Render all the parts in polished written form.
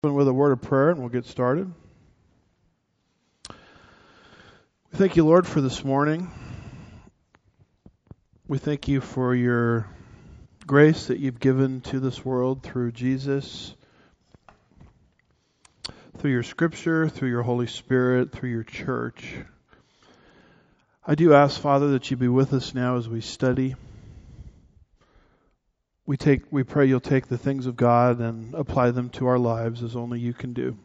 With a word of prayer and we'll get started. We thank you, Lord, for this morning. We thank you for your grace that you've given to this world through Jesus, through your scripture, through your Holy Spirit, through your church. I do ask, Father, that you be with us now as we study. We pray you'll take the things of God and apply them to our lives as only you can do.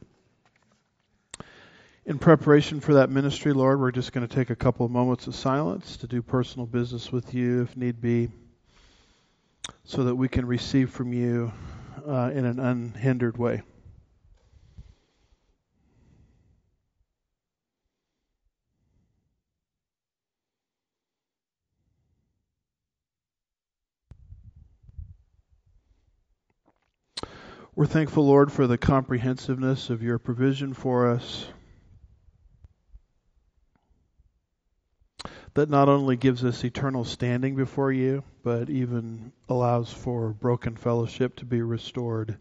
In preparation for that ministry, Lord, we're just going to take a couple of moments of silence to do personal business with you if need be, so that we can receive from you in an unhindered way. We're thankful, Lord, for the comprehensiveness of your provision for us, that not only gives us eternal standing before you, but even allows for broken fellowship to be restored.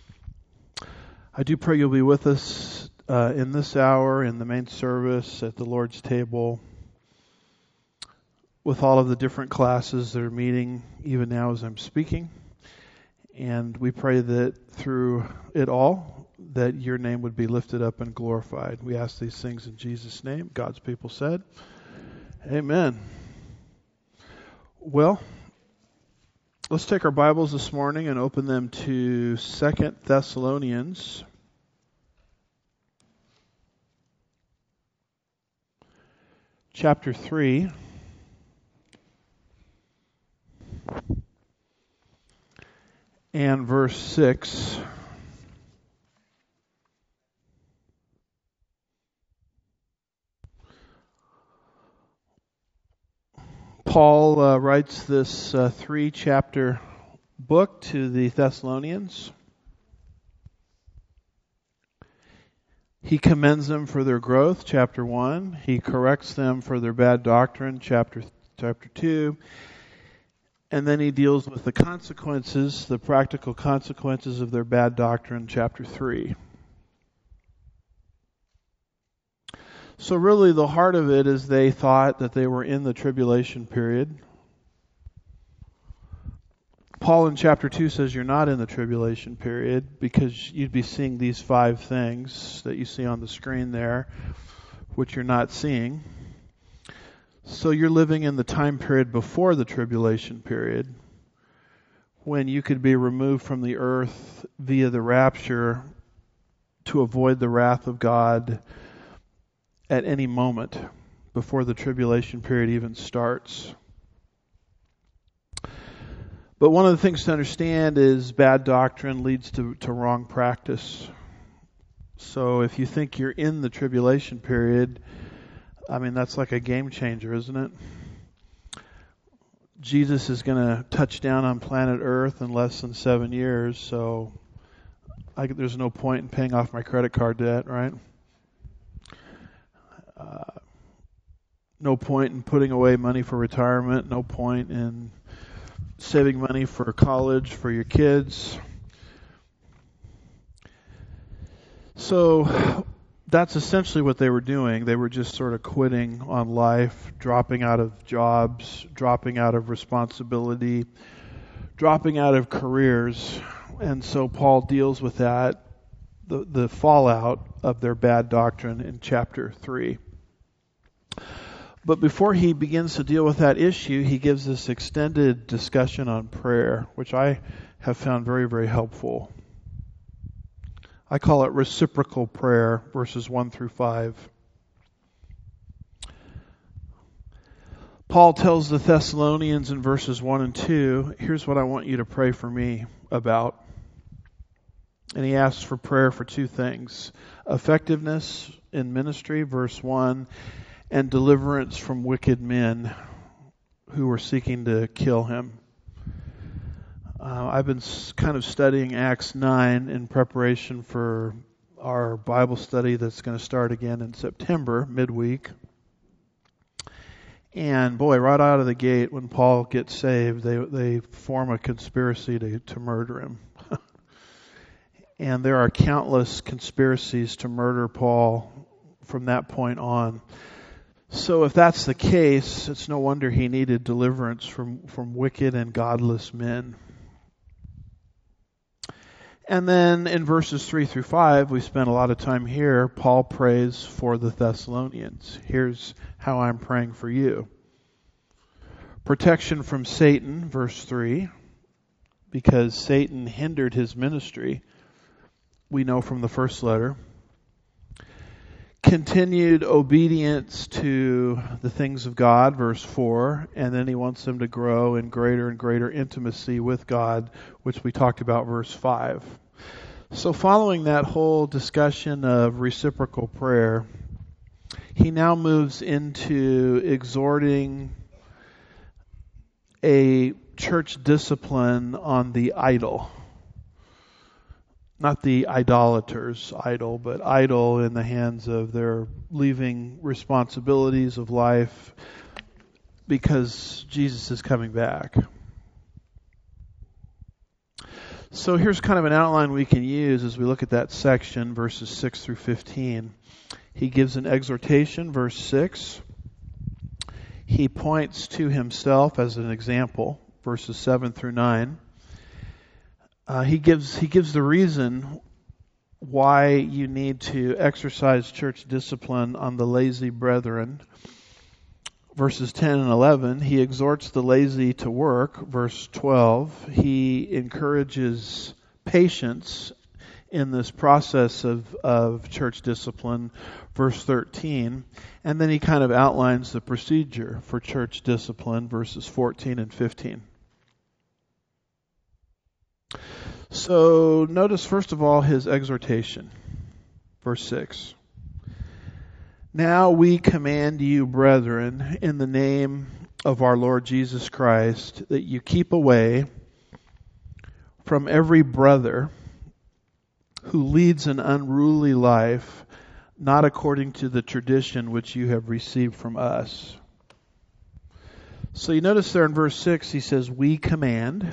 I do pray you'll be with us in this hour, in the main service, at the Lord's table, with all of the different classes that are meeting even now as I'm speaking. And we pray that through it all, that your name would be lifted up and glorified. We ask these things in Jesus' name. God's people said, amen. Well, let's take our Bibles this morning and open them to 2 Thessalonians. Chapter 3. And verse 6. Paul writes this 3-chapter book to the Thessalonians. He commends them for their growth, chapter 1. He corrects them for their bad doctrine, chapter 2. And then he deals with the consequences, the practical consequences of their bad doctrine, chapter 3. So really the heart of it is they thought that they were in the tribulation period. Paul in chapter 2 says you're not in the tribulation period because you'd be seeing these 5 things that you see on the screen there, which you're not seeing. So you're living in the time period before the tribulation period, when you could be removed from the earth via the rapture to avoid the wrath of God at any moment before the tribulation period even starts. But one of the things to understand is bad doctrine leads to wrong practice. So if you think you're in the tribulation period, that's like a game changer, isn't it? Jesus is going to touch down on planet Earth in less than 7 years, so there's no point in paying off my credit card debt, right? No point in putting away money for retirement. No point in saving money for college for your kids. So that's essentially what they were doing. They were just sort of quitting on life, dropping out of jobs, dropping out of responsibility, dropping out of careers. And so Paul deals with that, the fallout of their bad doctrine in chapter 3. But before he begins to deal with that issue, he gives this extended discussion on prayer, which I have found very, very helpful. I call it reciprocal prayer, verses 1 through 5. Paul tells the Thessalonians in verses 1 and 2, here's what I want you to pray for me about. And he asks for prayer for 2 things. Effectiveness in ministry, verse 1, and deliverance from wicked men who were seeking to kill him. I've been kind of studying Acts 9 in preparation for our Bible study that's going to start again in September, midweek. And boy, right out of the gate, when Paul gets saved, they form a conspiracy to murder him. And there are countless conspiracies to murder Paul from that point on. So if that's the case, it's no wonder he needed deliverance from wicked and godless men. And then in verses 3 through 5, we spent a lot of time here, Paul prays for the Thessalonians. Here's how I'm praying for you. Protection from Satan, verse 3, because Satan hindered his ministry. We know from the first letter. Continued obedience to the things of God, verse 4, and then he wants them to grow in greater and greater intimacy with God, which we talked about, verse 5. So following that whole discussion of reciprocal prayer, he now moves into exhorting a church discipline on the idle. Not the idolaters' idol, but idle in the hands of their leaving responsibilities of life because Jesus is coming back. So here's kind of an outline we can use as we look at that section, verses 6 through 15. He gives an exhortation, verse 6. He points to himself as an example, verses 7 through 9. He gives the reason why you need to exercise church discipline on the lazy brethren. Verses 10 and 11, he exhorts the lazy to work. Verse 12, he encourages patience in this process of church discipline. Verse 13, and then he kind of outlines the procedure for church discipline, verses 14 and 15. So notice first of all his exhortation. Verse 6. Now we command you, brethren, in the name of our Lord Jesus Christ, that you keep away from every brother who leads an unruly life, not according to the tradition which you have received from us. So you notice there in verse 6 he says, we command.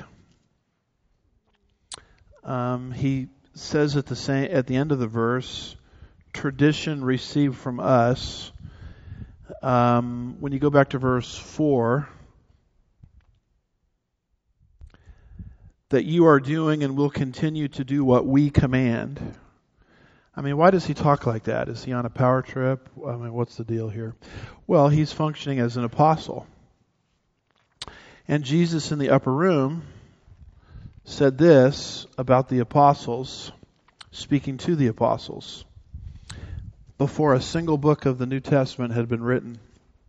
He says at the end of the verse, tradition received from us. When you go back to verse 4, that you are doing and will continue to do what we command. I mean, why does he talk like that? Is he on a power trip? I mean, what's the deal here? Well, he's functioning as an apostle. And Jesus in the upper room said this about the apostles, speaking to the apostles, before a single book of the New Testament had been written.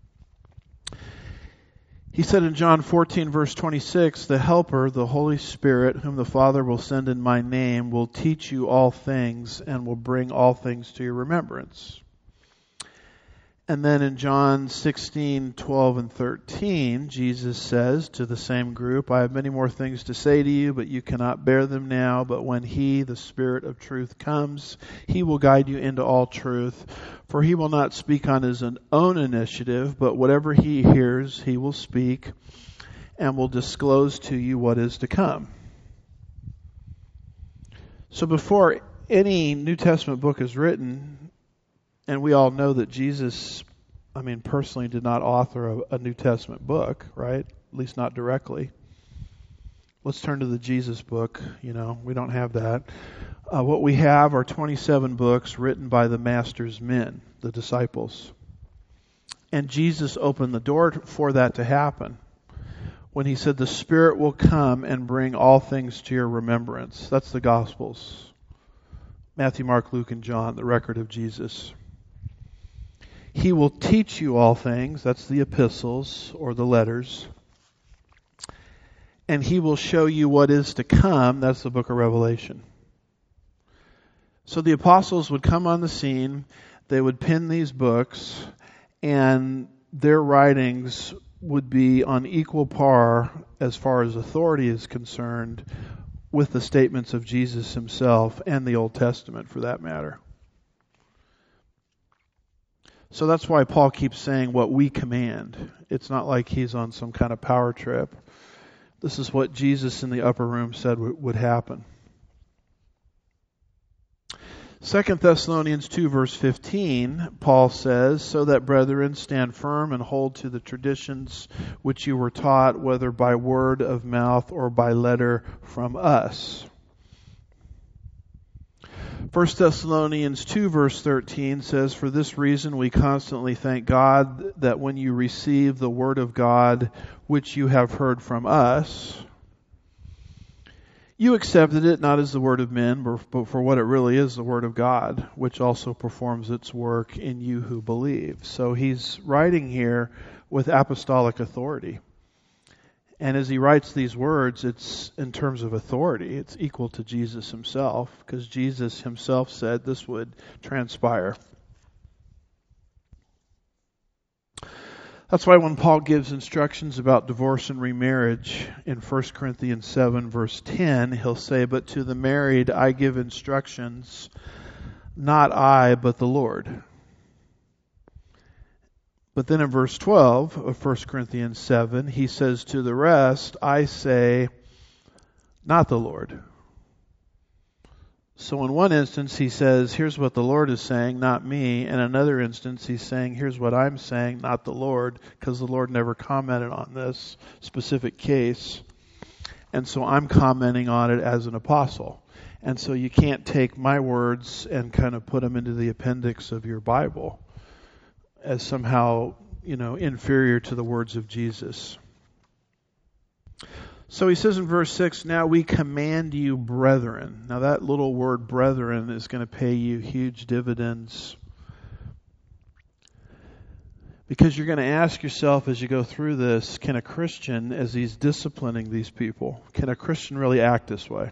He said in John 14, verse 26, the Helper, the Holy Spirit, whom the Father will send in my name, will teach you all things and will bring all things to your remembrance. And then in John 16, 12, and 13, Jesus says to the same group, I have many more things to say to you, but you cannot bear them now. But when He, the Spirit of truth, comes, He will guide you into all truth. For He will not speak on His own initiative, but whatever He hears, He will speak and will disclose to you what is to come. So before any New Testament book is written, and we all know that Jesus, personally did not author a New Testament book, right? At least not directly. Let's turn to the Jesus book. We don't have that. What we have are 27 books written by the Master's men, the disciples. And Jesus opened the door for that to happen when He said, the Spirit will come and bring all things to your remembrance. That's the Gospels. Matthew, Mark, Luke, and John, the record of Jesus. He will teach you all things. That's the epistles or the letters. And He will show you what is to come. That's the book of Revelation. So the apostles would come on the scene. They would pen these books. And their writings would be on equal par as far as authority is concerned with the statements of Jesus Himself and the Old Testament for that matter. So that's why Paul keeps saying what we command. It's not like he's on some kind of power trip. This is what Jesus in the upper room said would happen. 2 Thessalonians 2 verse 15, Paul says, "So that, brethren, stand firm and hold to the traditions which you were taught, whether by word of mouth or by letter from us." 1 Thessalonians 2 verse 13 says, "For this reason we constantly thank God that when you receive the word of God which you have heard from us, you accepted it not as the word of men, but for what it really is, the word of God, which also performs its work in you who believe." So he's writing here with apostolic authority. And as he writes these words, it's in terms of authority. It's equal to Jesus himself, because Jesus himself said this would transpire. That's why when Paul gives instructions about divorce and remarriage in 1 Corinthians 7 verse 10, he'll say, "But to the married I give instructions, not I, but the Lord." But then in verse 12 of 1 Corinthians 7, he says, "To the rest I say, not the Lord." So in one instance he says, here's what the Lord is saying, not me. In another instance he's saying, here's what I'm saying, not the Lord, because the Lord never commented on this specific case. And so I'm commenting on it as an apostle. And so you can't take my words and kind of put them into the appendix of your Bible as somehow, inferior to the words of Jesus. So he says in verse 6, "Now we command you, brethren." Now that little word brethren is going to pay you huge dividends, because you're going to ask yourself as you go through this, can a Christian, as he's disciplining these people, can a Christian really act this way?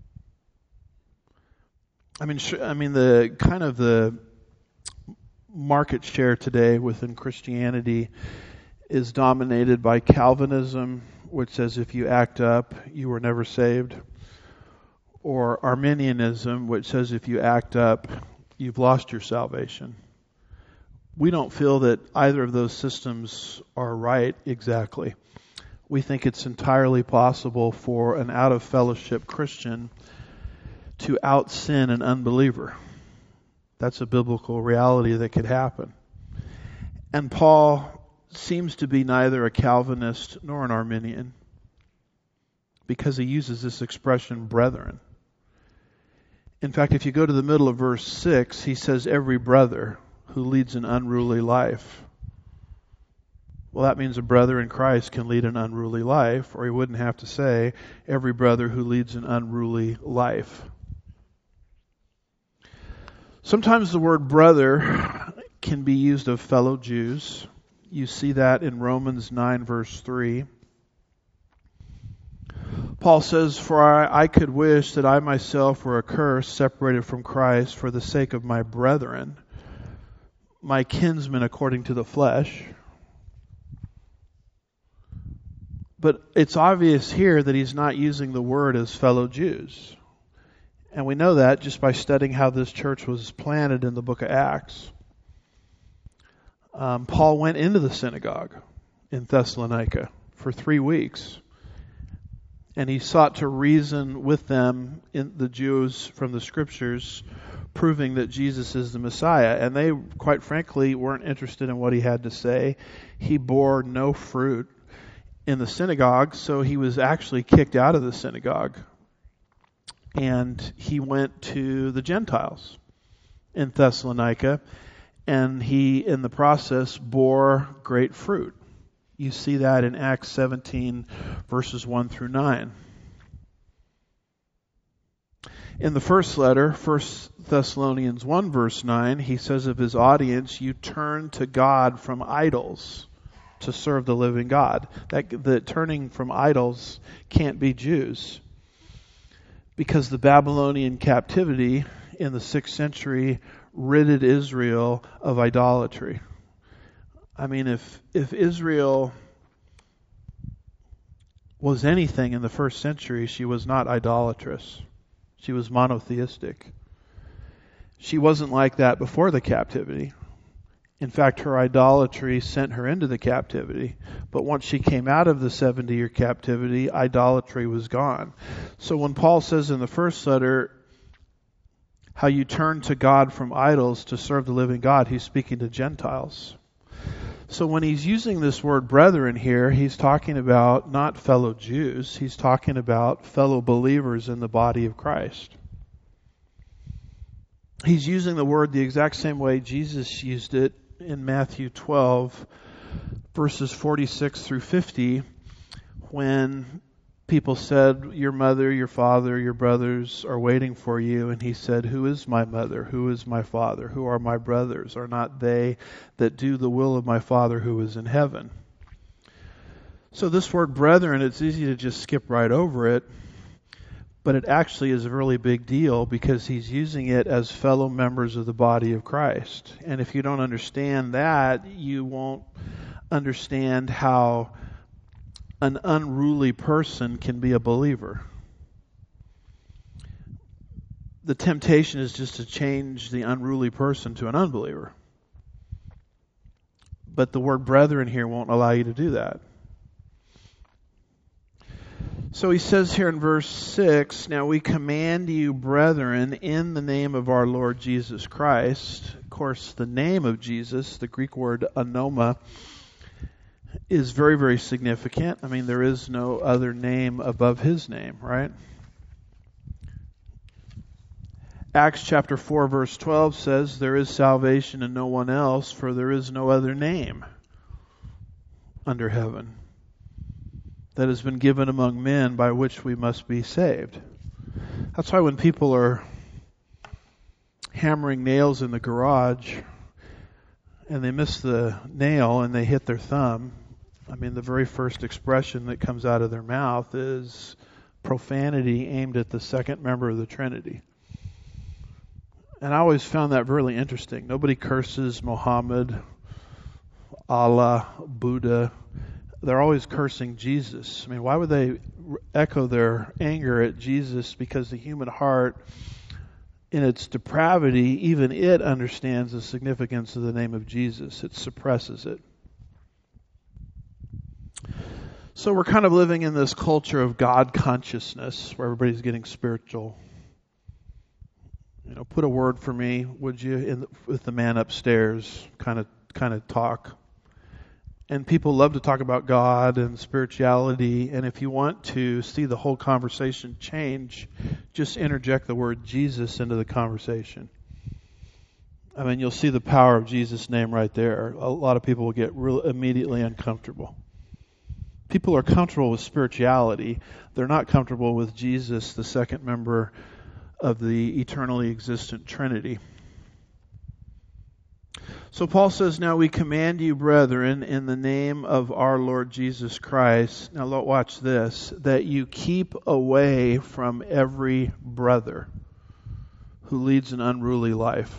I mean, the market share today within Christianity is dominated by Calvinism, which says if you act up, you were never saved, or Arminianism, which says if you act up, you've lost your salvation. We don't feel that either of those systems are right exactly. We think it's entirely possible for an out-of-fellowship Christian to out-sin an unbeliever. That's a biblical reality that could happen. And Paul seems to be neither a Calvinist nor an Arminian, because he uses this expression, brethren. In fact, if you go to the middle of verse 6, he says, "Every brother who leads an unruly life." Well, that means a brother in Christ can lead an unruly life, or he wouldn't have to say, "Every brother who leads an unruly life." Sometimes the word brother can be used of fellow Jews. You see that in Romans 9 verse 3. Paul says, "For I could wish that I myself were accursed, separated from Christ, for the sake of my brethren, my kinsmen according to the flesh." But it's obvious here that he's not using the word as fellow Jews. And we know that just by studying how this church was planted in the book of Acts. Paul went into the synagogue in Thessalonica for 3 weeks. And he sought to reason with them, the Jews, from the Scriptures, proving that Jesus is the Messiah. And they, quite frankly, weren't interested in what he had to say. He bore no fruit in the synagogue, so he was actually kicked out of the synagogue. And he went to the Gentiles in Thessalonica, and he, in the process, bore great fruit. You see that in Acts 17, verses 1 through 9. In the first letter, 1 Thessalonians 1, verse 9, he says of his audience, "You turn to God from idols to serve the living God." That turning from idols can't be Jews, because the Babylonian captivity in the 6th century ridded Israel of idolatry. I mean, if Israel was anything in the 1st century, she was not idolatrous. She was monotheistic. She wasn't like that before the captivity. In fact, her idolatry sent her into the captivity. But once she came out of the 70-year captivity, idolatry was gone. So when Paul says in the first letter, how you turn to God from idols to serve the living God. He's speaking to Gentiles. So when he's using this word brethren here, he's talking about not fellow Jews. He's talking about fellow believers in the body of Christ. He's using the word the exact same way Jesus used it in Matthew 12, verses 46 through 50, when people said, your mother, your father, your brothers are waiting for you. And he said, who is my mother? Who is my father? Who are my brothers? Are not they that do the will of my Father who is in heaven? So this word brethren, it's easy to just skip right over it. But it actually is a really big deal because he's using it as fellow members of the body of Christ. And if you don't understand that, you won't understand how an unruly person can be a believer. The temptation is just to change the unruly person to an unbeliever. But the word brethren here won't allow you to do that. So he says here in verse 6, now we command you, brethren, in the name of our Lord Jesus Christ. Of course, the name of Jesus, the Greek word anoma, is very, very significant. I mean, there is no other name above his name, right? Acts chapter 4, verse 12 says, there is salvation in no one else, for there is no other name under heaven that has been given among men by which we must be saved. That's why when people are hammering nails in the garage and they miss the nail and they hit their thumb, I mean, the very first expression that comes out of their mouth is profanity aimed at the second member of the Trinity. And I always found that really interesting. Nobody curses Muhammad, Allah, Buddha. They're always cursing Jesus. I mean, why would they echo their anger at Jesus? Because the human heart, in its depravity, even it understands the significance of the name of Jesus. It suppresses it. So we're kind of living in this culture of God consciousness where everybody's getting spiritual. You know, put a word for me, would you, with the man upstairs kind of talk. And people love to talk about God and spirituality. And if you want to see the whole conversation change, just interject the word Jesus into the conversation. I mean, you'll see the power of Jesus' name right there. A lot of people will get immediately uncomfortable. People are comfortable with spirituality. They're not comfortable with Jesus, the second member of the eternally existent Trinity. So Paul says, now we command you, brethren, in the name of our Lord Jesus Christ. Now watch this, that you keep away from every brother who leads an unruly life.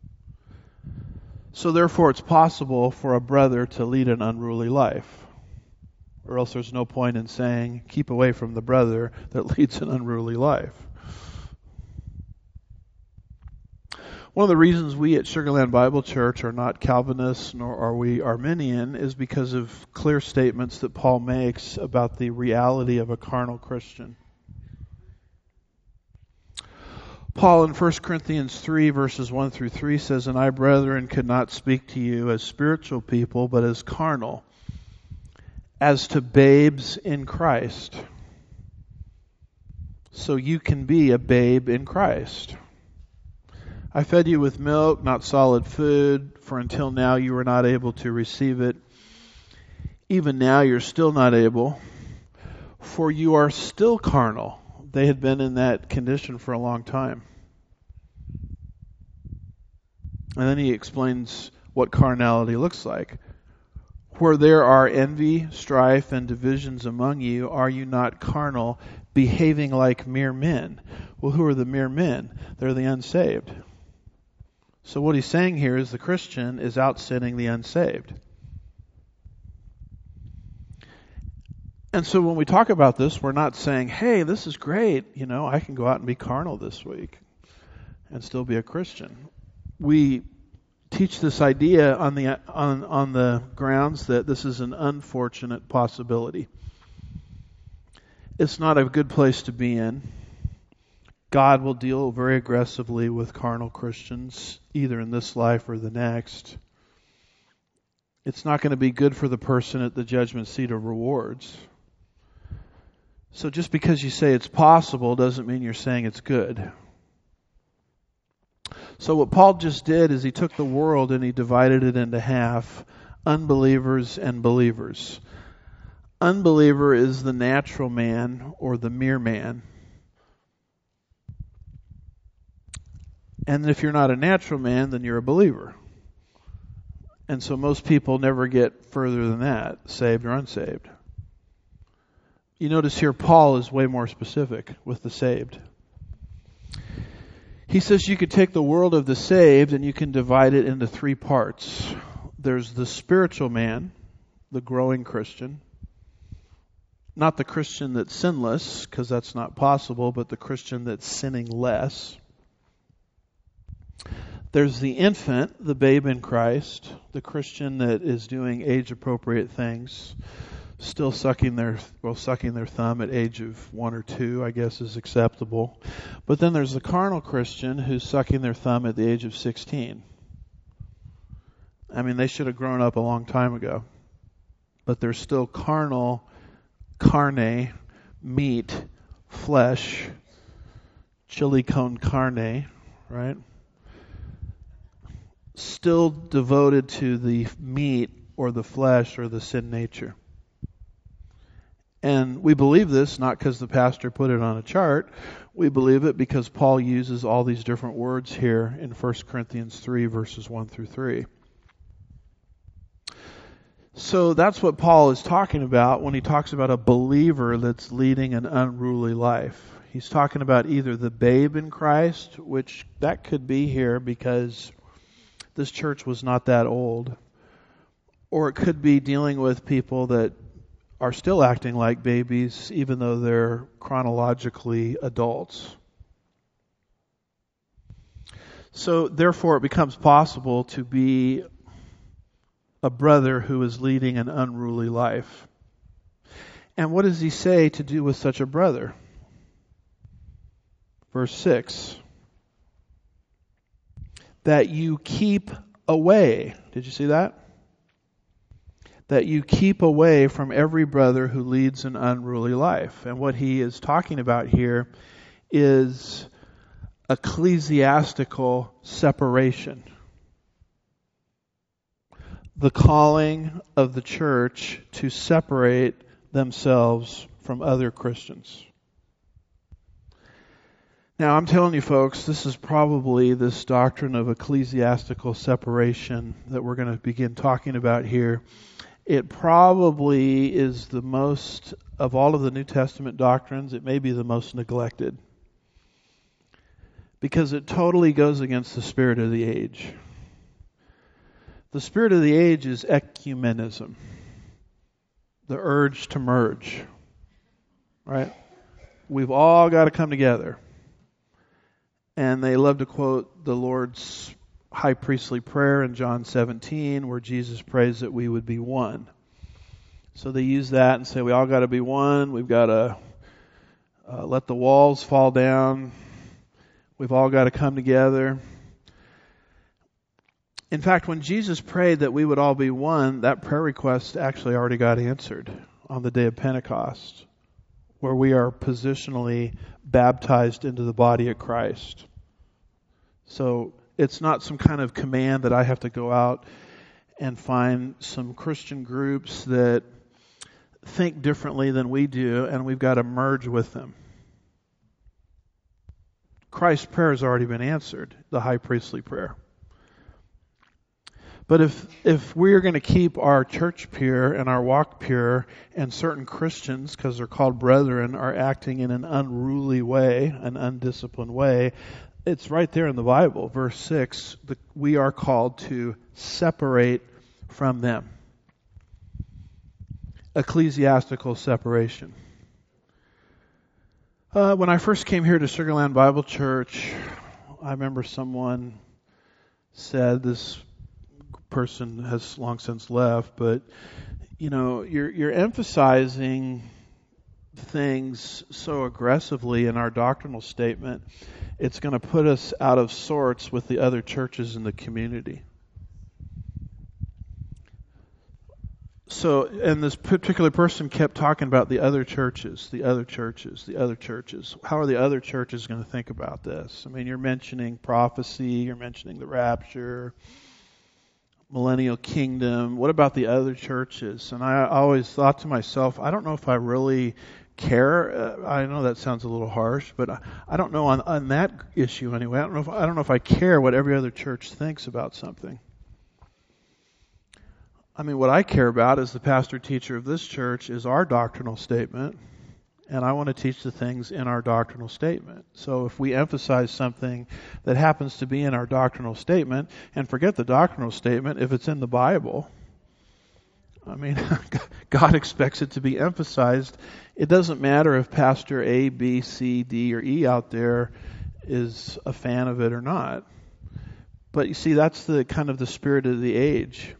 So therefore it's possible for a brother to lead an unruly life. Or else there's no point in saying, keep away from the brother that leads an unruly life. One of the reasons we at Sugarland Bible Church are not Calvinists nor are we Arminian is because of clear statements that Paul makes about the reality of a carnal Christian. Paul in 1 Corinthians 3 verses 1 through 3 says, and I, brethren, could not speak to you as spiritual people, but as carnal, as to babes in Christ. So you can be a babe in Christ. I fed you with milk, not solid food, for until now you were not able to receive it. Even now you're still not able, for you are still carnal. They had been in that condition for a long time. And then he explains what carnality looks like. Where there are envy, strife, and divisions among you, are you not carnal, behaving like mere men? Well, who are the mere men? They're the unsaved. So what he's saying here is the Christian is out sinning the unsaved. And so when we talk about this, we're not saying, hey, this is great. You know, I can go out and be carnal this week and still be a Christian. We teach this idea on the grounds that this is an unfortunate possibility. It's not a good place to be in. God will deal very aggressively with carnal Christians, either in this life or the next. It's not going to be good for the person at the judgment seat of rewards. So just because you say it's possible doesn't mean you're saying it's good. So what Paul just did is he took the world and he divided it into half, unbelievers and believers. Unbeliever is the natural man or the mere man. And if you're not a natural man, then you're a believer. And so most people never get further than that, saved or unsaved. You notice here Paul is way more specific with the saved. He says you could take the world of the saved and you can divide it into three parts. There's the spiritual man, the growing Christian. Not the Christian that's sinless, because that's not possible, but the Christian that's sinning less. There's the infant, the babe in Christ, the Christian that is doing age-appropriate things, still sucking their thumb at age of 1 or 2, I guess, is acceptable. But then there's the carnal Christian who's sucking their thumb at the age of 16. I mean, they should have grown up a long time ago. But they're still carnal, carne, meat, flesh, chili con carne, right? Still devoted to the meat or the flesh or the sin nature. And we believe this not because the pastor put it on a chart. We believe it because Paul uses all these different words here in 1 Corinthians 3, verses 1 through 3. So that's what Paul is talking about when he talks about a believer that's leading an unruly life. He's talking about either the babe in Christ, which that could be here because this church was not that old, or it could be dealing with people that are still acting like babies even though they're chronologically adults. So therefore it becomes possible to be a brother who is leading an unruly life. And what does he say to do with such a brother? Verse 6. That you keep away. Did you see that? That you keep away from every brother who leads an unruly life. And what he is talking about here is ecclesiastical separation. The calling of the church to separate themselves from other Christians. Now, I'm telling you folks, this is probably this doctrine of ecclesiastical separation that we're going to begin talking about here. It probably is the most, of all of the New Testament doctrines, it may be the most neglected. Because it totally goes against the spirit of the age. The spirit of the age is ecumenism. The urge to merge. Right? We've all got to come together. And they love to quote the Lord's high priestly prayer in John 17, where Jesus prays that we would be one. So they use that and say we all got to be one. We've got to let the walls fall down. We've all got to come together. In fact, when Jesus prayed that we would all be one, that prayer request actually already got answered on the day of Pentecost, where we are positionally baptized into the body of Christ. So it's not some kind of command that I have to go out and find some Christian groups that think differently than we do, and we've got to merge with them. Christ's prayer has already been answered, the high priestly prayer. But if we're going to keep our church pure and our walk pure, and certain Christians, because they're called brethren, are acting in an unruly way, an undisciplined way, it's right there in the Bible. Verse 6, we are called to separate from them. Ecclesiastical separation. When I first came here to Sugar Land Bible Church, I remember someone said, this person has long since left, but you know, you're emphasizing things so aggressively in our doctrinal statement, it's going to put us out of sorts with the other churches in the community. So, and this particular person kept talking about the other churches, the other churches, the other churches. How are the other churches going to think about this? I mean, you're mentioning prophecy, you're mentioning the rapture, millennial kingdom. What about the other churches? And I always thought to myself, I don't know if I really care. I know that sounds a little harsh, but I don't know on that issue anyway. I don't know if I care what every other church thinks about something. I mean, what I care about as the pastor teacher of this church is our doctrinal statement, and I want to teach the things in our doctrinal statement. So if we emphasize something that happens to be in our doctrinal statement, and forget the doctrinal statement, if it's in the Bible, I mean, God expects it to be emphasized. It doesn't matter if Pastor A, B, C, D, or E out there is a fan of it or not. But you see, that's the kind of the spirit of the age.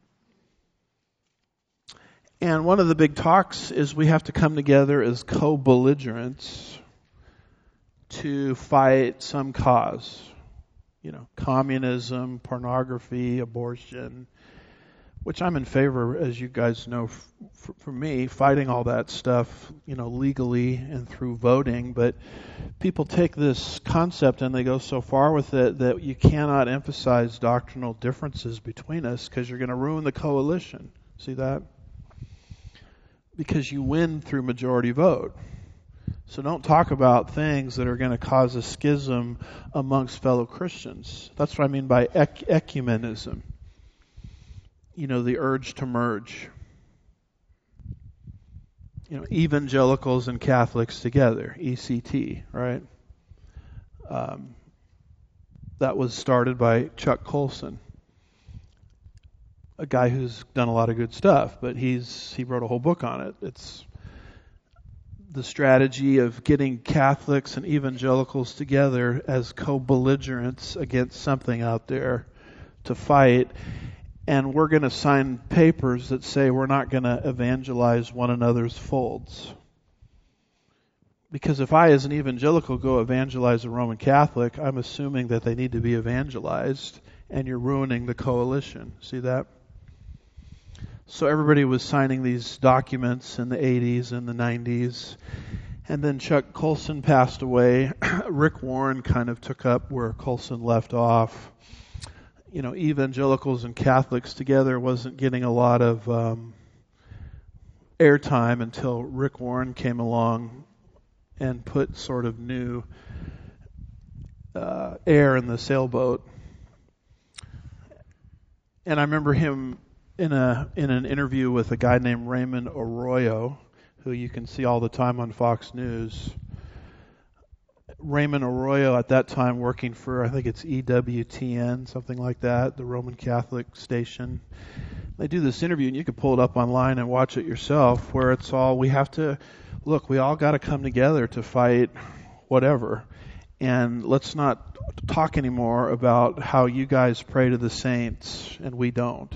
And one of the big talks is we have to come together as co-belligerents to fight some cause. You know, communism, pornography, abortion, which I'm in favor, as you guys know, for me, fighting all that stuff, you know, legally and through voting. But people take this concept and they go so far with it that you cannot emphasize doctrinal differences between us because you're going to ruin the coalition. See that? Because you win through majority vote. So don't talk about things that are going to cause a schism amongst fellow Christians. That's what I mean by ecumenism. You know, the urge to merge. You know, evangelicals and Catholics together, ECT, right? That was started by Chuck Colson, a guy who's done a lot of good stuff, but he wrote a whole book on it. It's the strategy of getting Catholics and evangelicals together as co-belligerents against something out there to fight. And we're going to sign papers that say we're not going to evangelize one another's folds. Because if I, as an evangelical, go evangelize a Roman Catholic, I'm assuming that they need to be evangelized, and you're ruining the coalition. See that? So everybody was signing these documents in the 80s and the 90s. And then Chuck Colson passed away. Rick Warren kind of took up where Colson left off. You know, evangelicals and Catholics together wasn't getting a lot of airtime until Rick Warren came along and put sort of new air in the sailboat. And I remember him in an interview with a guy named Raymond Arroyo, who you can see all the time on Fox News. Raymond Arroyo at that time working for, I think it's EWTN, something like that, the Roman Catholic station. They do this interview, and you can pull it up online and watch it yourself, where it's all, we all got to come together to fight whatever. And let's not talk anymore about how you guys pray to the saints and we don't.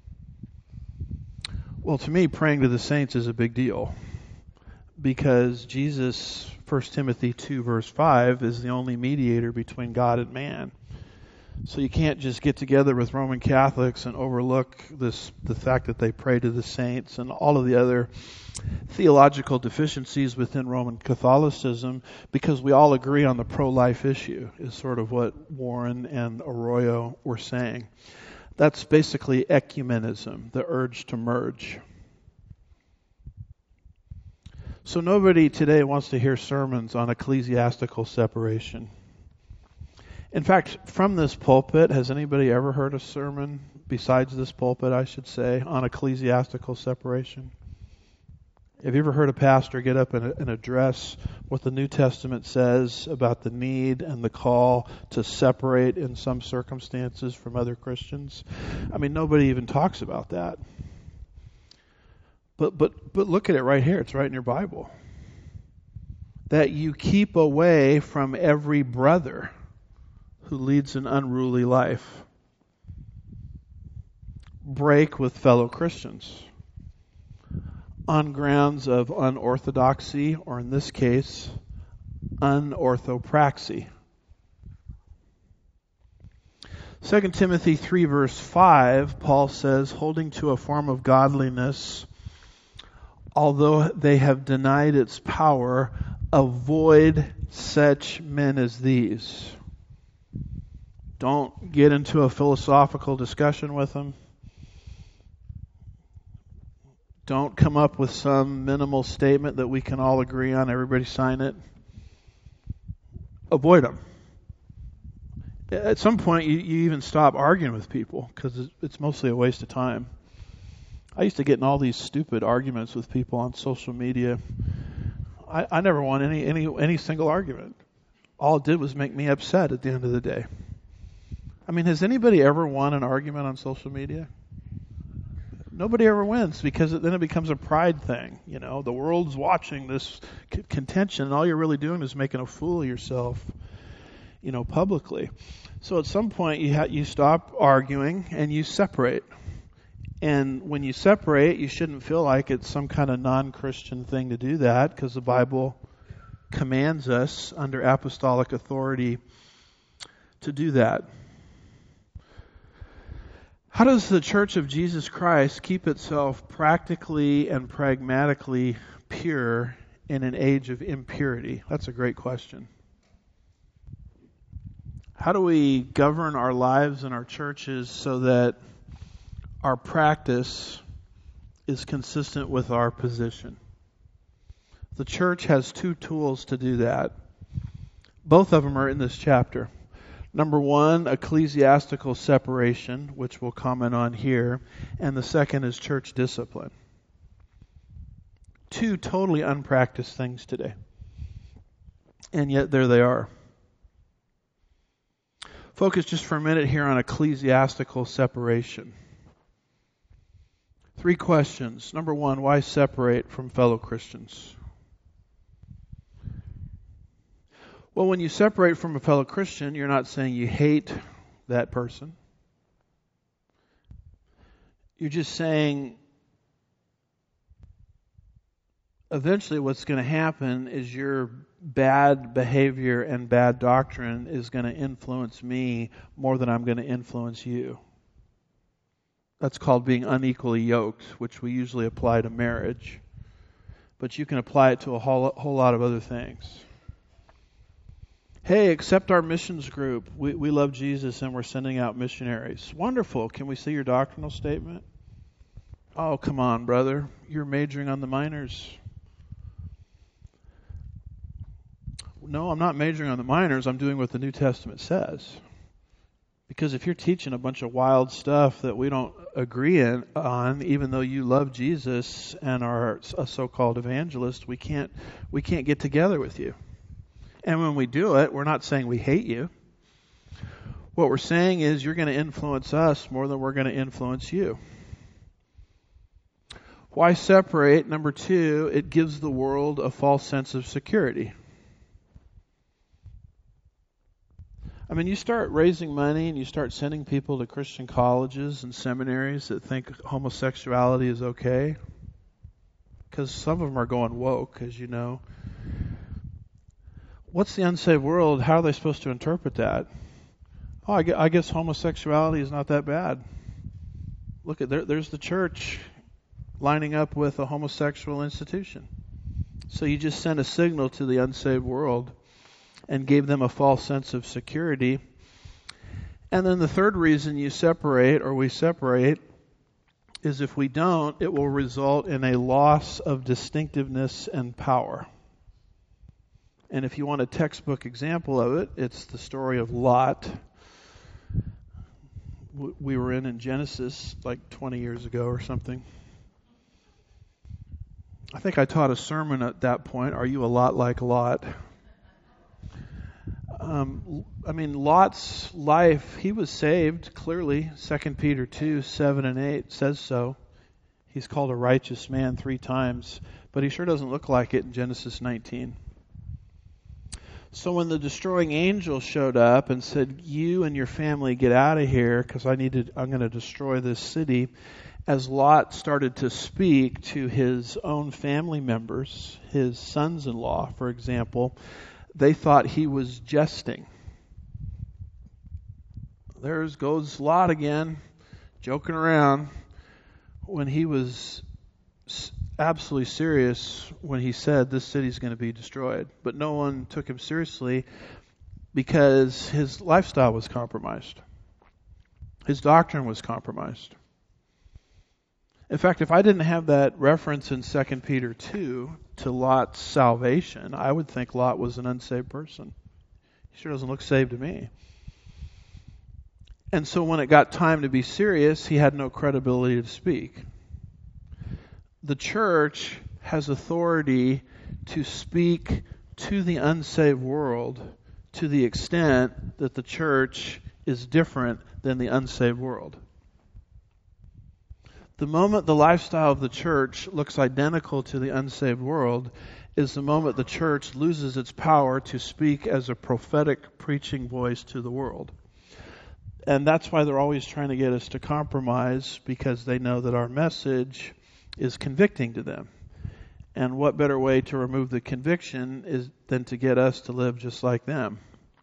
Well, to me, praying to the saints is a big deal, because Jesus, 1 Timothy 2 verse 5, is the only mediator between God and man. So you can't just get together with Roman Catholics and overlook the fact that they pray to the saints and all of the other theological deficiencies within Roman Catholicism, because we all agree on the pro-life issue, is sort of what Warren and Arroyo were saying. That's basically ecumenism, the urge to merge. So nobody today wants to hear sermons on ecclesiastical separation. In fact, from this pulpit, has anybody ever heard a sermon, besides this pulpit, I should say, on ecclesiastical separation? Have you ever heard a pastor get up and address what the New Testament says about the need and the call to separate in some circumstances from other Christians? I mean, nobody even talks about that. But look at it right here. It's right in your Bible. That you keep away from every brother who leads an unruly life. Break with fellow Christians. on grounds of unorthodoxy, or in this case, unorthopraxy. 2 Timothy 3 verse 5, Paul says, holding to a form of godliness, although they have denied its power, avoid such men as these. Don't get into a philosophical discussion with them. Don't come up with some minimal statement that we can all agree on, everybody sign it. Avoid them. At some point, you even stop arguing with people because it's mostly a waste of time. I used to get in all these stupid arguments with people on social media. I never won any single argument. All it did was make me upset at the end of the day. I mean, has anybody ever won an argument on social media? Nobody ever wins because then it becomes a pride thing. You know, the world's watching this contention, and all you're really doing is making a fool of yourself, you know, publicly. So at some point you stop arguing and you separate. And when you separate, you shouldn't feel like it's some kind of non-Christian thing to do that, because the Bible commands us under apostolic authority to do that. How does the Church of Jesus Christ keep itself practically and pragmatically pure in an age of impurity? That's a great question. How do we govern our lives and our churches so that our practice is consistent with our position? The church has two tools to do that. Both of them are in this chapter. Number one, ecclesiastical separation, which we'll comment on here, and the second is church discipline. Two totally unpracticed things today. And yet there they are. Focus just for a minute here on ecclesiastical separation. 3 questions. Number one, why separate from fellow Christians? Well, when you separate from a fellow Christian, you're not saying you hate that person. You're just saying eventually what's going to happen is your bad behavior and bad doctrine is going to influence me more than I'm going to influence you. That's called being unequally yoked, which we usually apply to marriage. But you can apply it to a whole lot of other things. Hey, accept our missions group. We love Jesus and we're sending out missionaries. Wonderful. Can we see your doctrinal statement? Oh, come on, brother. You're majoring on the minors. No, I'm not majoring on the minors. I'm doing what the New Testament says. Because if you're teaching a bunch of wild stuff that we don't agree on, even though you love Jesus and are a so-called evangelist, we can't get together with you. And when we do it, we're not saying we hate you. What we're saying is you're going to influence us more than we're going to influence you. Why separate? Number two, it gives the world a false sense of security. I mean, you start raising money and you start sending people to Christian colleges and seminaries that think homosexuality is okay. Because some of them are going woke, as you know. What's the unsaved world? How are they supposed to interpret that? Oh, I guess homosexuality is not that bad. Look, there's the church lining up with a homosexual institution. So you just sent a signal to the unsaved world and gave them a false sense of security. And then the third reason you separate, or we separate, is if we don't, it will result in a loss of distinctiveness and power. And if you want a textbook example of it, it's the story of Lot. We were in Genesis like 20 years ago or something. I think I taught a sermon at that point, Are You a Lot Like Lot? Lot's life, he was saved, clearly. 2 Peter 2, 7 and 8 says so. He's called a righteous man 3 times, but he sure doesn't look like it in Genesis 19. So when the destroying angel showed up and said, "You and your family get out of here because I'm going to destroy this city," as Lot started to speak to his own family members, his sons-in-law, for example, they thought he was jesting. There goes Lot again, joking around, when he was absolutely serious when he said this city's going to be destroyed. But no one took him seriously because his lifestyle was compromised. His doctrine was compromised. In fact, if I didn't have that reference in 2 Peter 2 to Lot's salvation, I would think Lot was an unsaved person. He sure doesn't look saved to me. And so when it got time to be serious, he had no credibility to speak. The church has authority to speak to the unsaved world to the extent that the church is different than the unsaved world. The moment the lifestyle of the church looks identical to the unsaved world is the moment the church loses its power to speak as a prophetic preaching voice to the world. And that's why they're always trying to get us to compromise, because they know that our message is convicting to them. And what better way to remove the conviction is than to get us to live just like them.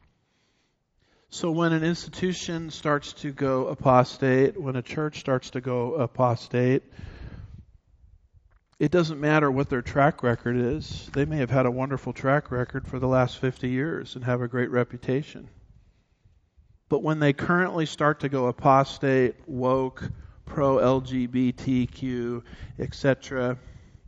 So when an institution starts to go apostate, when a church starts to go apostate, it doesn't matter what their track record is. They may have had a wonderful track record for the last 50 years and have a great reputation. But when they currently start to go apostate, woke, pro-LGBTQ, etc.,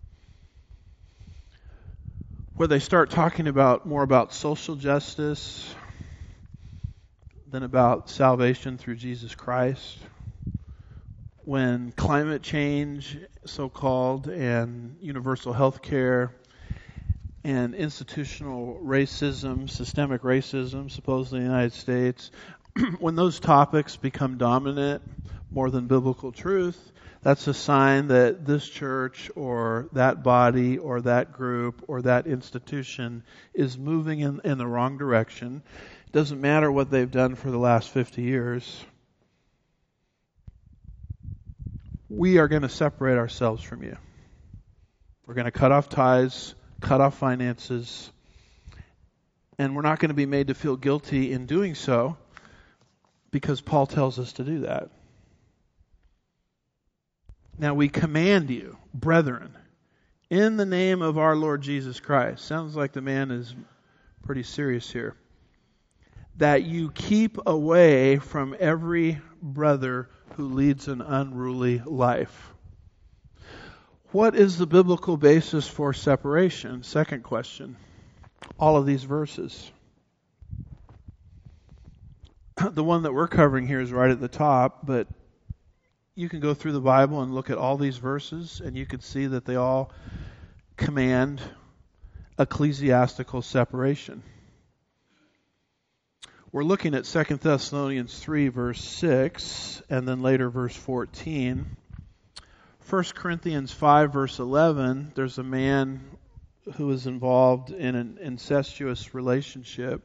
where they start talking more about social justice than about salvation through Jesus Christ, when climate change, so-called, and universal health care, and institutional racism, systemic racism, supposedly in the United States, when those topics become dominant more than biblical truth, that's a sign that this church or that body or that group or that institution is moving in the wrong direction. It doesn't matter what they've done for the last 50 years. We are going to separate ourselves from you. We're going to cut off ties, cut off finances, and we're not going to be made to feel guilty in doing so, because Paul tells us to do that. Now we command you, brethren, in the name of our Lord Jesus Christ. Sounds like the man is pretty serious here. That you keep away from every brother who leads an unruly life. What is the biblical basis for separation? Second question. All of these verses. The one that we're covering here is right at the top, but you can go through the Bible and look at all these verses, and you can see that they all command ecclesiastical separation. We're looking at 2 Thessalonians 3, verse 6, and then later verse 14. 1 Corinthians 5, verse 11, there's a man who is involved in an incestuous relationship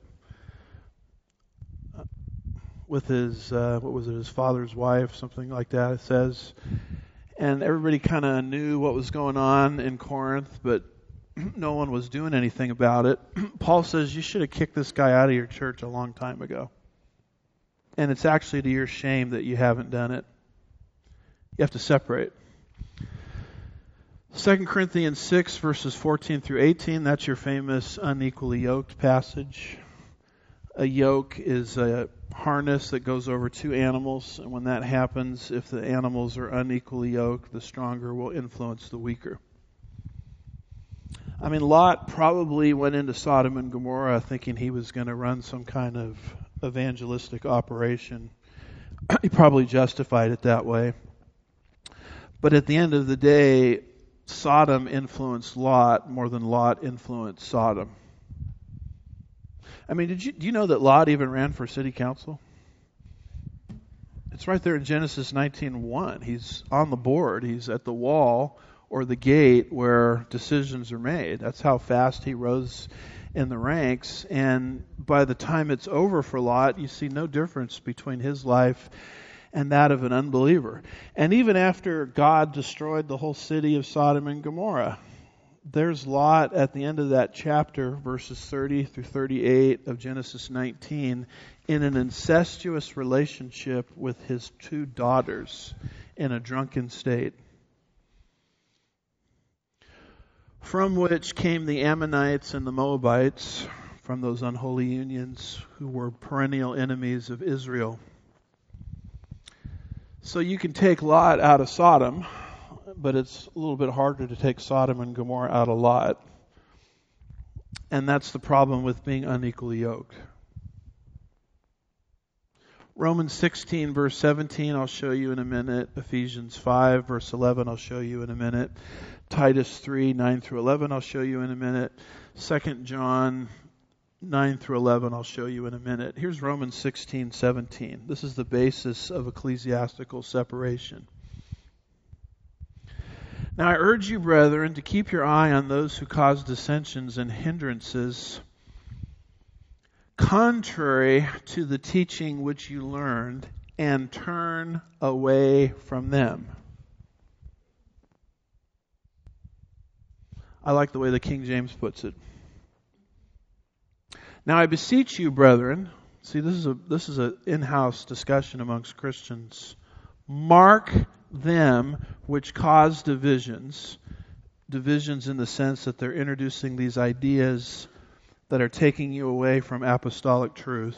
with his, his father's wife, something like that, it says. And everybody kind of knew what was going on in Corinth, but no one was doing anything about it. Paul says you should have kicked this guy out of your church a long time ago. And it's actually to your shame that you haven't done it. You have to separate. 2 Corinthians 6, verses 14 through 18, that's your famous unequally yoked passage. A yoke is a harness that goes over two animals, and when that happens, if the animals are unequally yoked, the stronger will influence the weaker. I mean, Lot probably went into Sodom and Gomorrah thinking he was going to run some kind of evangelistic operation. He probably justified it that way. But at the end of the day, Sodom influenced Lot more than Lot influenced Sodom. I mean, do you know that Lot even ran for city council? It's right there in Genesis 19:1. He's on the board. He's at the wall or the gate where decisions are made. That's how fast he rose in the ranks. And by the time it's over for Lot, you see no difference between his life and that of an unbeliever. And even after God destroyed the whole city of Sodom and Gomorrah, there's Lot at the end of that chapter, verses 30 through 38 of Genesis 19, in an incestuous relationship with his 2 daughters in a drunken state. From which came the Ammonites and the Moabites, from those unholy unions who were perennial enemies of Israel. So you can take Lot out of Sodom, but it's a little bit harder to take Sodom and Gomorrah out of Lot. And that's the problem with being unequally yoked. Romans 16, verse 17, I'll show you in a minute. Ephesians 5, verse 11, I'll show you in a minute. Titus 3, 9 through 11, I'll show you in a minute. 2 John 9 through 11, I'll show you in a minute. Here's Romans 16, 17. This is the basis of ecclesiastical separation. Now I urge you, brethren, to keep your eye on those who cause dissensions and hindrances, contrary to the teaching which you learned, and turn away from them. I like the way the King James puts it. Now I beseech you, brethren, see, this is an in-house discussion amongst Christians. Mark them which cause divisions in the sense that they're introducing these ideas that are taking you away from apostolic truth.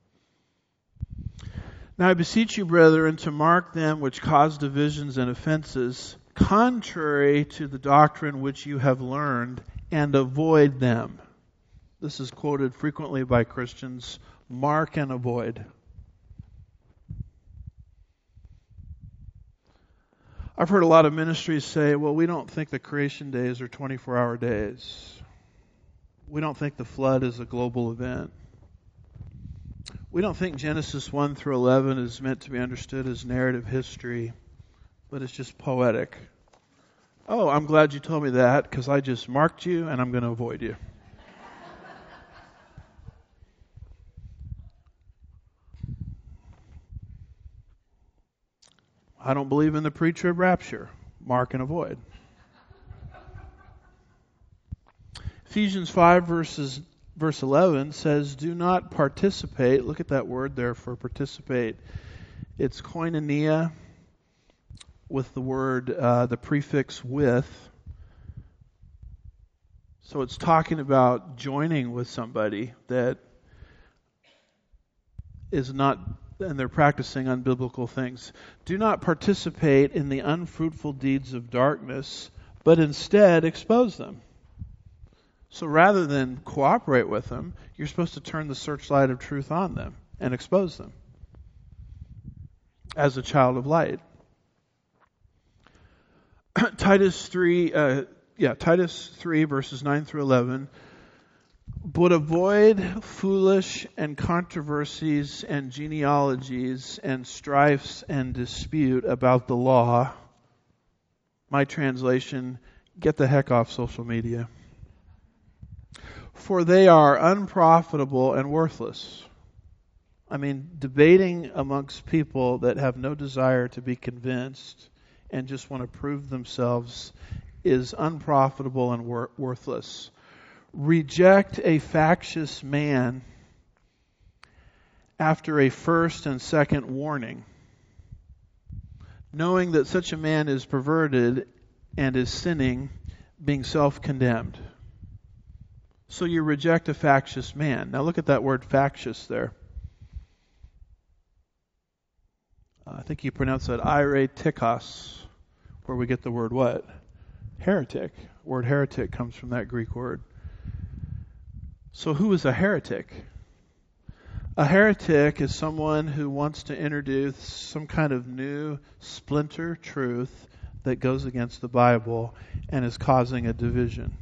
Now I beseech you, brethren, to mark them which cause divisions and offenses, contrary to the doctrine which you have learned, and avoid them. This is quoted frequently by Christians. Mark and avoid. I've heard a lot of ministries say, well, we don't think the creation days are 24-hour days. We don't think the flood is a global event. We don't think Genesis 1 through 11 is meant to be understood as narrative history, but it's just poetic. Oh, I'm glad you told me that because I just marked you and I'm going to avoid you. I don't believe in the pre-trib rapture. Mark and avoid. Ephesians 5 verse 11 says, do not participate. Look at that word there for participate. It's koinonia with the word, the prefix with. So it's talking about joining with somebody that is not, and they're practicing unbiblical things. Do not participate in the unfruitful deeds of darkness, but instead expose them. So rather than cooperate with them, you're supposed to turn the searchlight of truth on them and expose them as a child of light. Titus 3 verses 9 through 11. But avoid foolish and controversies and genealogies and strifes and dispute about the law. My translation, get the heck off social media. For they are unprofitable and worthless. I mean, debating amongst people that have no desire to be convinced and just want to prove themselves is unprofitable and worthless. Reject a factious man after a first and second warning, knowing that such a man is perverted and is sinning, being self-condemned. So you reject a factious man. Now look at that word factious there. I think you pronounce that airetikos, where we get the word what? Heretic. Word heretic comes from that Greek word. So who is a heretic? A heretic is someone who wants to introduce some kind of new splinter truth that goes against the Bible and is causing a division.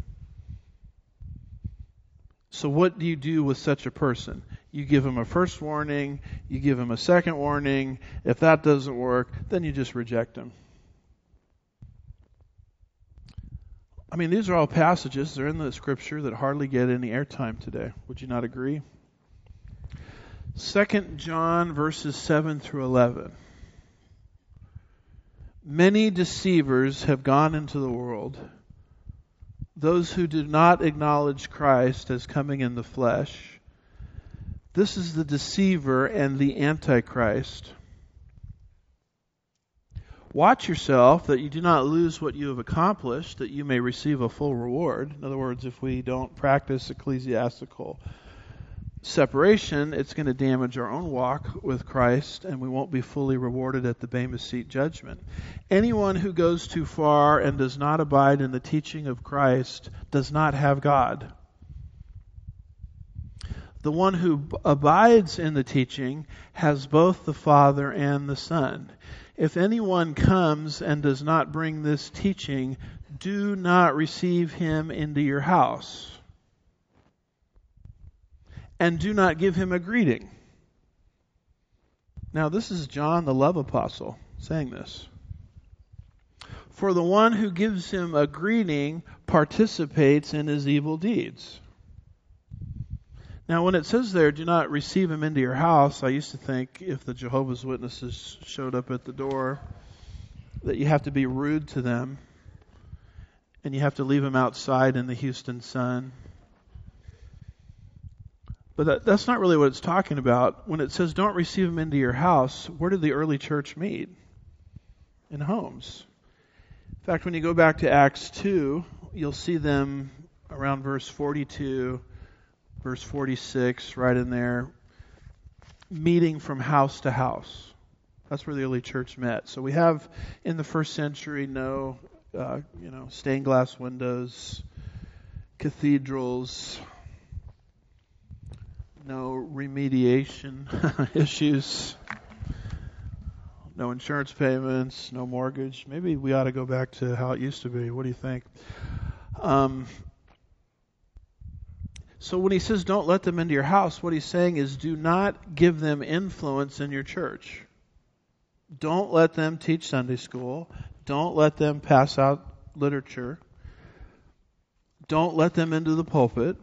So what do you do with such a person? You give him a first warning, you give him a second warning. If that doesn't work, then you just reject him. I mean, these are all passages, they're in the Scripture, that hardly get any airtime today. Would you not agree? 2 John verses 7 through 11. Many deceivers have gone into the world, those who do not acknowledge Christ as coming in the flesh. This is the deceiver and the Antichrist. Watch yourself that you do not lose what you have accomplished, that you may receive a full reward. In other words, if we don't practice ecclesiastical separation, it's going to damage our own walk with Christ, and we won't be fully rewarded at the Bema Seat judgment. Anyone who goes too far and does not abide in the teaching of Christ does not have God. The one who abides in the teaching has both the Father and the Son. If anyone comes and does not bring this teaching, do not receive him into your house. And do not give him a greeting. Now, this is John, the love apostle, saying this. For the one who gives him a greeting participates in his evil deeds. Now, when it says there, do not receive him into your house, I used to think if the Jehovah's Witnesses showed up at the door, that you have to be rude to them, and you have to leave them outside in the Houston sun. But that's not really what it's talking about. When it says don't receive them into your house, where did the early church meet? In homes. In fact, when you go back to Acts 2, you'll see them around verse 42, verse 46, right in there, meeting from house to house. That's where the early church met. So we have in the first century no, stained glass windows, cathedrals, no remediation issues, no insurance payments, no mortgage. Maybe we ought to go back to how it used to be. What do you think? So when he says don't let them into your house, what he's saying is do not give them influence in your church. Don't let them teach Sunday school. Don't let them pass out literature. Don't let them into the pulpit.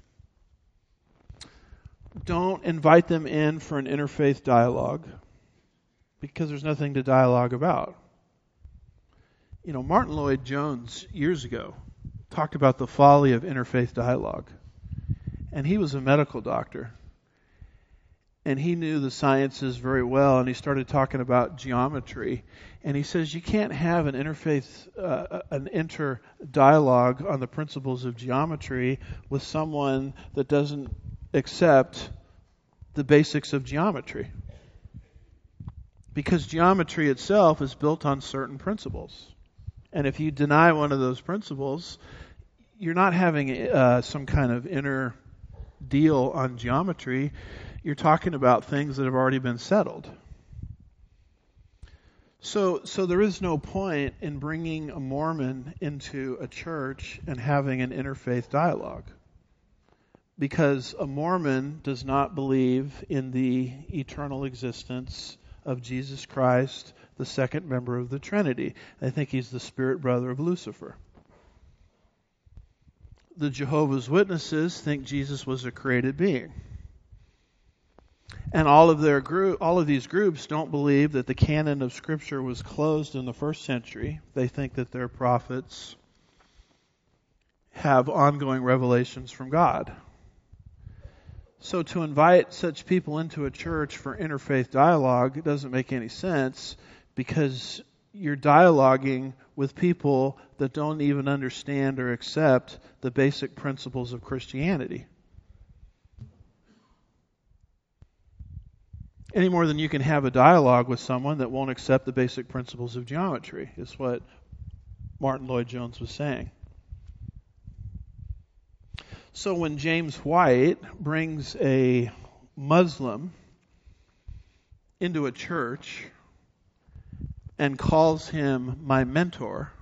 Don't invite them in for an interfaith dialogue, because there's nothing to dialogue about. You know, Martin Lloyd-Jones years ago talked about the folly of interfaith dialogue. And he was a medical doctor. And he knew the sciences very well, and he started talking about geometry. And he says you can't have an interfaith, an inter-dialogue on the principles of geometry with someone that doesn't accept the basics of geometry. Because geometry itself is built on certain principles. And if you deny one of those principles, you're not having some kind of inner deal on geometry. You're talking about things that have already been settled. So there is no point in bringing a Mormon into a church and having an interfaith dialogue, because a Mormon does not believe in the eternal existence of Jesus Christ, the second member of the Trinity. They think he's the spirit brother of Lucifer. The Jehovah's Witnesses think Jesus was a created being. And all of these groups don't believe that the canon of Scripture was closed in the first century. They think that their prophets have ongoing revelations from God. So to invite such people into a church for interfaith dialogue doesn't make any sense, because you're dialoguing with people that don't even understand or accept the basic principles of Christianity. Any more than you can have a dialogue with someone that won't accept the basic principles of geometry, is what Martin Lloyd-Jones was saying. So when James White brings a Muslim into a church and calls him my mentor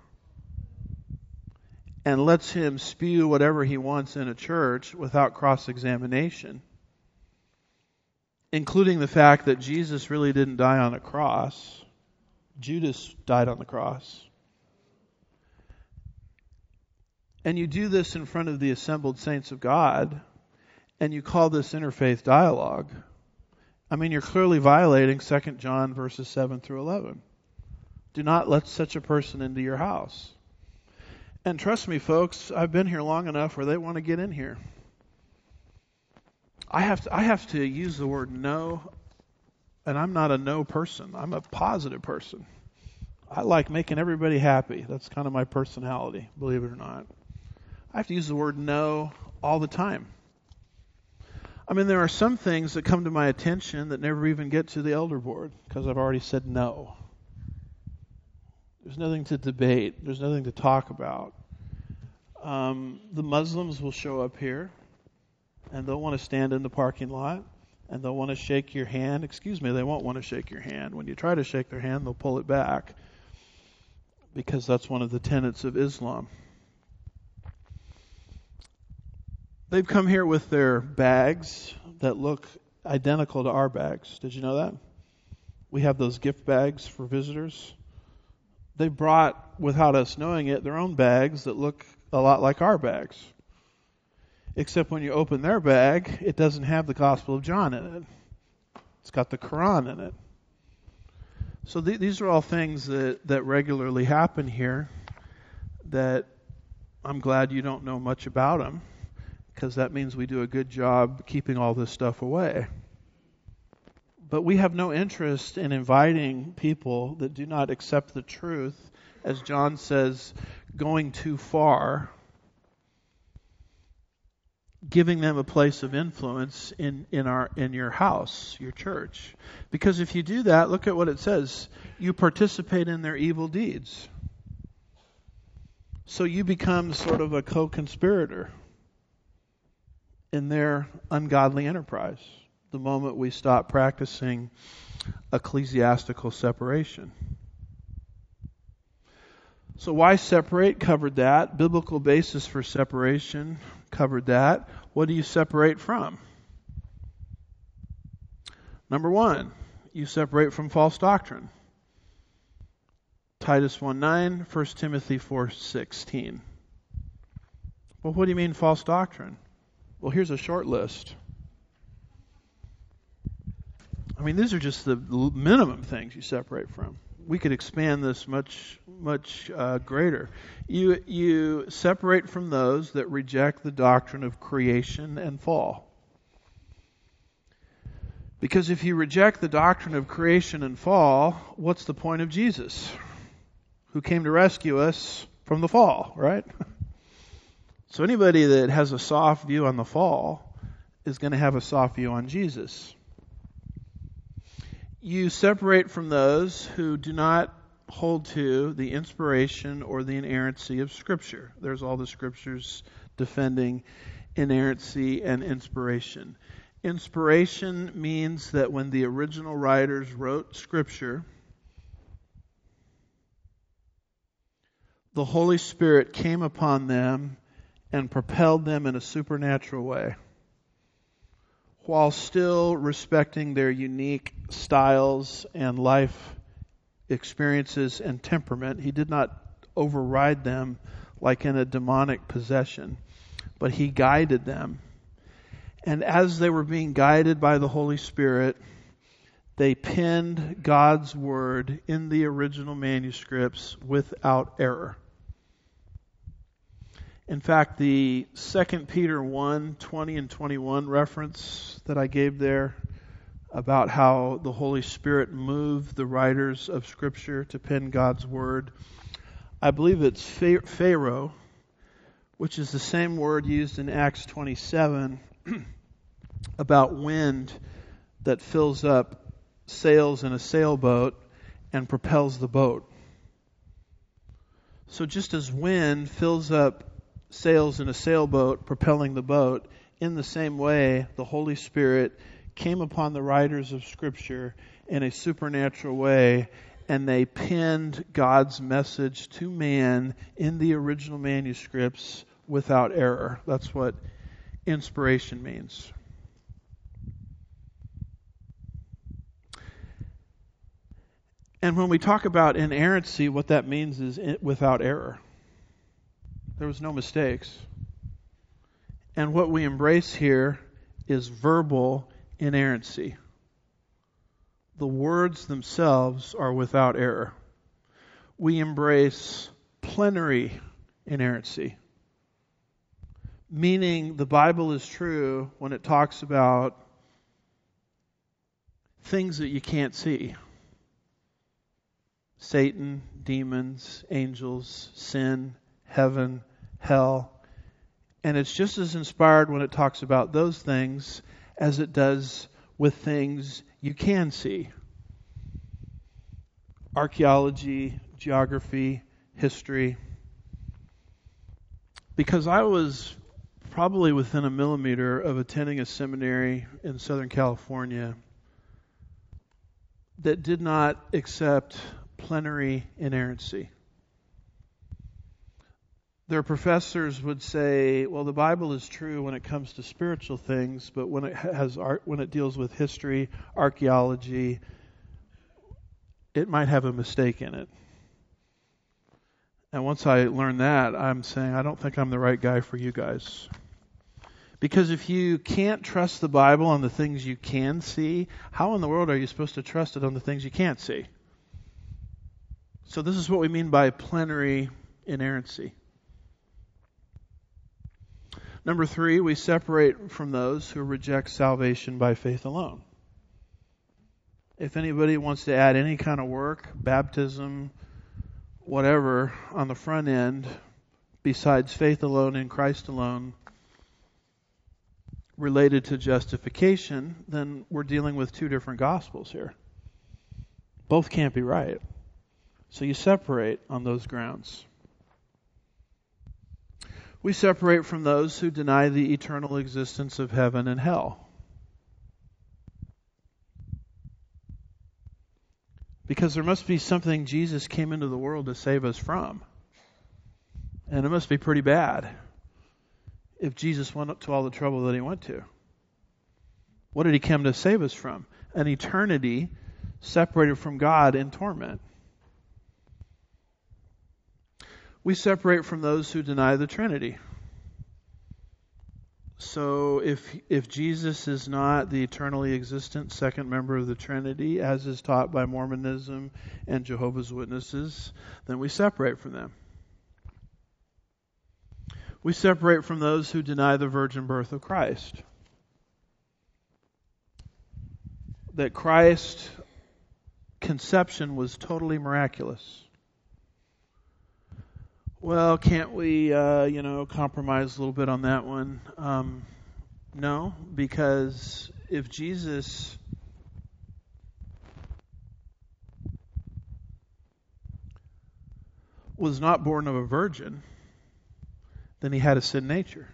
and lets him spew whatever he wants in a church without cross-examination, including the fact that Jesus really didn't die on a cross, Judas died on the cross, and you do this in front of the assembled saints of God, and you call this interfaith dialogue, I mean, you're clearly violating 2 John verses 7 through 11. Do not let such a person into your house. And trust me, folks, I've been here long enough where they want to get in here. I have to use the word no, and I'm not a no person. I'm a positive person. I like making everybody happy. That's kind of my personality, believe it or not. I have to use the word no all the time. I mean, there are some things that come to my attention that never even get to the elder board because I've already said no. There's nothing to debate. There's nothing to talk about. The Muslims will show up here, and they'll want to stand in the parking lot, and they'll want to shake your hand. Excuse me, they won't want to shake your hand. When you try to shake their hand, they'll pull it back because that's one of the tenets of Islam. They've come here with their bags that look identical to our bags. Did you know that? We have those gift bags for visitors. They brought, without us knowing it, their own bags that look a lot like our bags. Except when you open their bag, it doesn't have the Gospel of John in it. It's got the Quran in it. So these are all things that regularly happen here that I'm glad you don't know much about them, because that means we do a good job keeping all this stuff away. But we have no interest in inviting people that do not accept the truth, as John says, going too far, giving them a place of influence in your house, your church. Because if you do that, look at what it says. You participate in their evil deeds. So you become sort of a co-conspirator in their ungodly enterprise the moment we stop practicing ecclesiastical separation. So why separate? Covered that. Biblical basis for separation. Covered that. What do you separate from? Number one, you separate from false doctrine. Titus 1:9, 1 Timothy 4:16. Well, what do you mean false doctrine? Well, here's a short list. I mean, these are just the minimum things you separate from. We could expand this much greater. You separate from those that reject the doctrine of creation and fall. Because if you reject the doctrine of creation and fall, what's the point of Jesus, who came to rescue us from the fall, right? So anybody that has a soft view on the fall is going to have a soft view on Jesus. You separate from those who do not hold to the inspiration or the inerrancy of Scripture. There's all the Scriptures defending inerrancy and inspiration. Inspiration means that when the original writers wrote Scripture, the Holy Spirit came upon them and propelled them in a supernatural way, while still respecting their unique styles and life experiences and temperament. He did not override them like in a demonic possession, but He guided them. And as they were being guided by the Holy Spirit, they penned God's Word in the original manuscripts without error. In fact, the 2 Peter 1:20 and 21 reference that I gave there about how the Holy Spirit moved the writers of Scripture to pen God's Word, I believe it's Pharaoh, which is the same word used in Acts 27 about wind that fills up sails in a sailboat and propels the boat. So just as wind fills up sails in a sailboat, propelling the boat, in the same way, the Holy Spirit came upon the writers of Scripture in a supernatural way, and they penned God's message to man in the original manuscripts without error. That's what inspiration means. And when we talk about inerrancy, what that means is without error. There was no mistakes. And what we embrace here is verbal inerrancy. The words themselves are without error. We embrace plenary inerrancy, meaning the Bible is true when it talks about things that you can't see. Satan, demons, angels, sin, heaven, hell. And it's just as inspired when it talks about those things as it does with things you can see. Archaeology, geography, history. Because I was probably within a millimeter of attending a seminary in Southern California that did not accept plenary inerrancy. Their professors would say, well, the Bible is true when it comes to spiritual things, but when it deals with history, archaeology, it might have a mistake in it. And once I learned that, I'm saying, I don't think I'm the right guy for you guys. Because if you can't trust the Bible on the things you can see, how in the world are you supposed to trust it on the things you can't see? So this is what we mean by plenary inerrancy. Number 3, we separate from those who reject salvation by faith alone. If anybody wants to add any kind of work, baptism, whatever, on the front end, besides faith alone in Christ alone, related to justification, then we're dealing with two different gospels here. Both can't be right. So you separate on those grounds. We separate from those who deny the eternal existence of heaven and hell. Because there must be something Jesus came into the world to save us from. And it must be pretty bad if Jesus went up to all the trouble that he went to. What did he come to save us from? An eternity separated from God in torment. We separate from those who deny the Trinity. So if Jesus is not the eternally existent second member of the Trinity, as is taught by Mormonism and Jehovah's Witnesses, then we separate from them. We separate from those who deny the virgin birth of Christ. That Christ's conception was totally miraculous. Well, can't we, compromise a little bit on that one? No, because if Jesus was not born of a virgin, then he had a sin nature.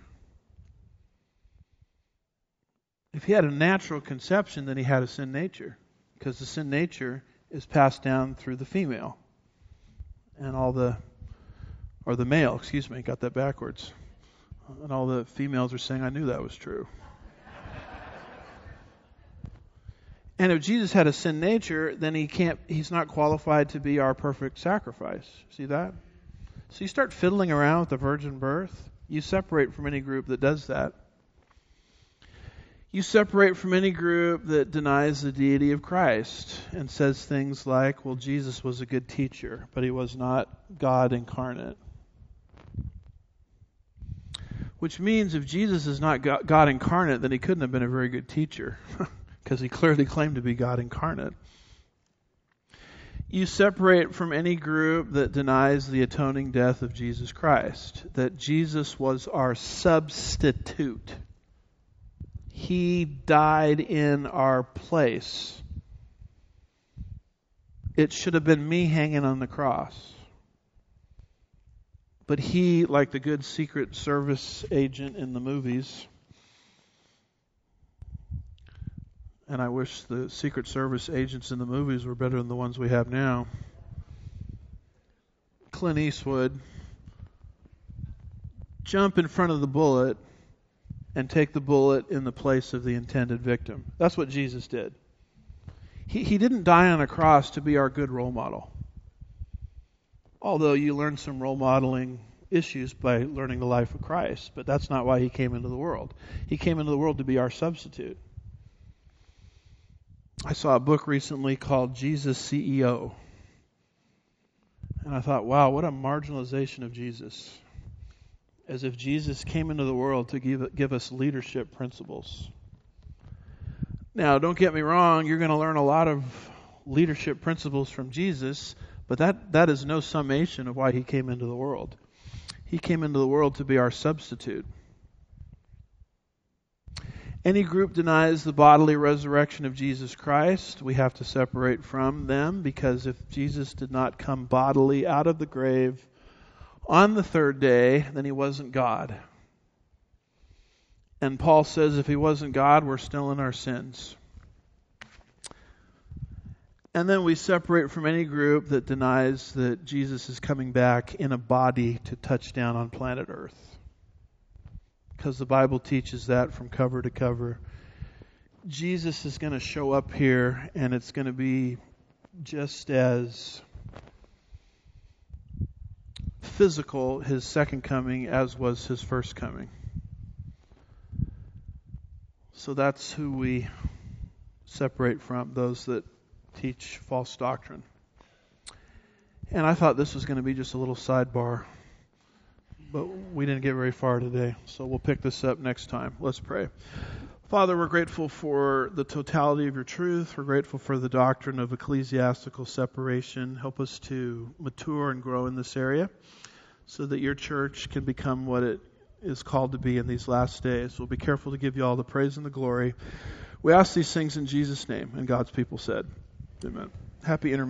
If he had a natural conception, then he had a sin nature, because the sin nature is passed down through the female. And the male, got that backwards. And all the females are saying, I knew that was true. And if Jesus had a sin nature, then he's not qualified to be our perfect sacrifice. See that? So you start fiddling around with the virgin birth, you separate from any group that does that. You separate from any group that denies the deity of Christ and says things like, well, Jesus was a good teacher, but he was not God incarnate. Which means if Jesus is not God incarnate, then he couldn't have been a very good teacher, because he clearly claimed to be God incarnate. You separate from any group that denies the atoning death of Jesus Christ, that Jesus was our substitute. He died in our place. It should have been me hanging on the cross. But he, like the good Secret Service agent in the movies, and I wish the Secret Service agents in the movies were better than the ones we have now, Clint Eastwood, jump in front of the bullet and take the bullet in the place of the intended victim. That's what Jesus did. He didn't die on a cross to be our good role model. Although you learn some role modeling issues by learning the life of Christ, but that's not why he came into the world. He came into the world to be our substitute. I saw a book recently called Jesus CEO. And I thought, wow, what a marginalization of Jesus. As if Jesus came into the world to give us leadership principles. Now, don't get me wrong, you're going to learn a lot of leadership principles from Jesus, but that is no summation of why he came into the world. He came into the world to be our substitute. Any group denies the bodily resurrection of Jesus Christ, we have to separate from them, because if Jesus did not come bodily out of the grave on the third day, then he wasn't God. And Paul says if he wasn't God, we're still in our sins. And then we separate from any group that denies that Jesus is coming back in a body to touch down on planet Earth. Because the Bible teaches that from cover to cover. Jesus is going to show up here, and it's going to be just as physical, his second coming, as was his first coming. So that's who we separate from, those that teach false doctrine. And I thought this was going to be just a little sidebar, but we didn't get very far today, so we'll pick this up next time. Let's pray. Father, we're grateful for the totality of your truth. We're grateful for the doctrine of ecclesiastical separation. Help us to mature and grow in this area so that your church can become what it is called to be in these last days. We'll be careful to give you all the praise and the glory. We ask these things in Jesus' name, and God's people said, amen. Happy intermission.